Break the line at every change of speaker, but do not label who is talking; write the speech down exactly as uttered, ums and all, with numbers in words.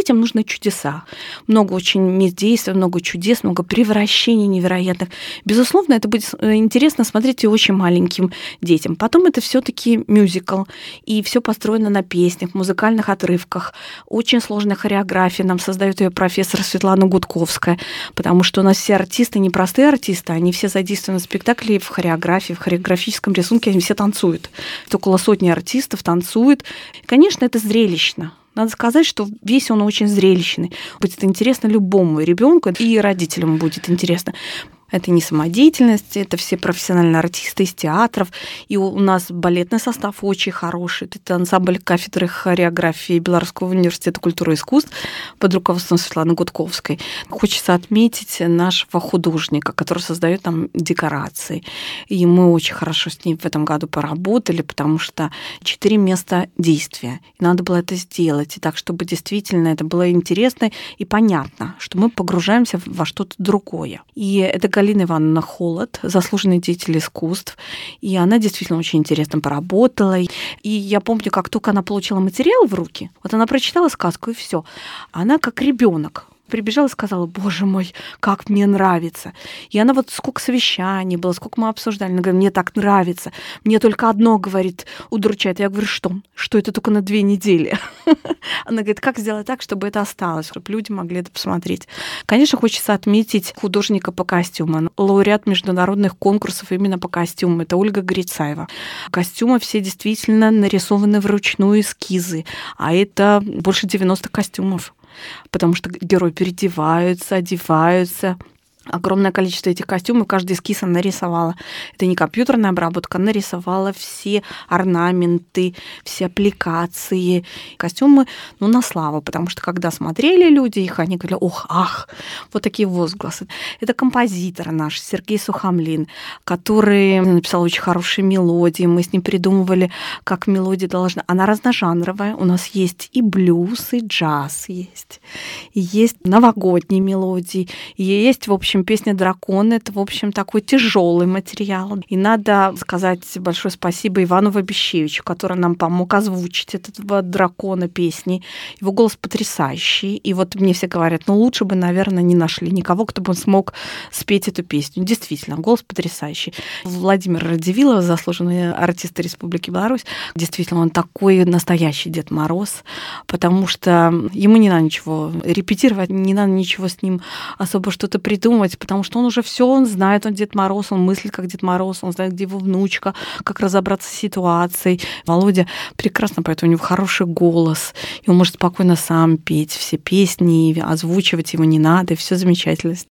детям нужны чудеса. Много очень мест действия, много чудес, много превращений невероятных. Безусловно, это будет интересно смотреть и очень маленьким детям. Потом это все-таки мюзикл, и все построено на песнях, музыкальных отрывках. Очень сложная хореография нам создает ее профессор Светлана Гудковская, потому что у нас все артисты не простые артисты, они все задействованы в спектакле, в хореографии, в хореографическом рисунке, они все танцуют. Это около сотни артистов танцуют. Конечно, это зрелищно. Надо сказать, что весь он очень зрелищный. Будет интересно любому ребенку, и родителям будет интересно. Это не самодеятельность, это все профессиональные артисты из театров. И у нас балетный состав очень хороший. Это ансамбль кафедры хореографии Белорусского университета культуры и искусств под руководством Светланы Гудковской. Хочется отметить нашего художника, который создает там декорации. И мы очень хорошо с ним в этом году поработали, потому что четыре места действия. И надо было это сделать. И так, чтобы действительно это было интересно и понятно, что мы погружаемся во что-то другое. И это Галина Ивановна Холод, заслуженный деятель искусств, и она действительно очень интересно поработала. И я помню, как только она получила материал в руки, вот она прочитала сказку, и все. Она как ребенок прибежала и сказала: «Боже мой, как мне нравится». И она вот сколько совещаний было, сколько мы обсуждали. Она говорит: «Мне так нравится. Мне только одно, говорит, удручает». Я говорю: «Что? Что это только на две недели?» Она говорит: «Как сделать так, чтобы это осталось, чтобы люди могли это посмотреть?» Конечно, хочется отметить художника по костюмам, лауреат международных конкурсов именно по костюмам. Это Ольга Грицаева. Костюмы все действительно нарисованы вручную, эскизы, а это больше девяноста костюмов. Потому что герои переодеваются, одеваются. Огромное количество этих костюмов, каждый эскиз она нарисовала. Это не компьютерная обработка, она нарисовала все орнаменты, все аппликации. Костюмы, ну, на славу, потому что когда смотрели люди их, они говорили: «Ох, ах!» Вот такие возгласы. Это композитор наш Сергей Сухомлин, который написал очень хорошие мелодии. Мы с ним придумывали, как мелодия должна... Она разножанровая. У нас есть и блюз, и джаз есть. И есть новогодние мелодии. И есть, в общем, песня «Дракон» — это, в общем, такой тяжелый материал. И надо сказать большое спасибо Ивану Вабищевичу, который нам помог озвучить этого дракона песни. Его голос потрясающий. И вот мне все говорят: ну, лучше бы, наверное, не нашли никого, кто бы смог спеть эту песню. Действительно, голос потрясающий. Владимир Радзивиллов, заслуженный артист Республики Беларусь, действительно, он такой настоящий Дед Мороз, потому что ему не надо ничего репетировать, не надо ничего с ним особо что-то придумывать, потому что он уже все, он знает, он Дед Мороз, он мыслит как Дед Мороз, он знает, где его внучка, как разобраться с ситуацией. Володя прекрасно поет, у него хороший голос, и он может спокойно сам петь все песни, озвучивать его не надо, и все замечательно.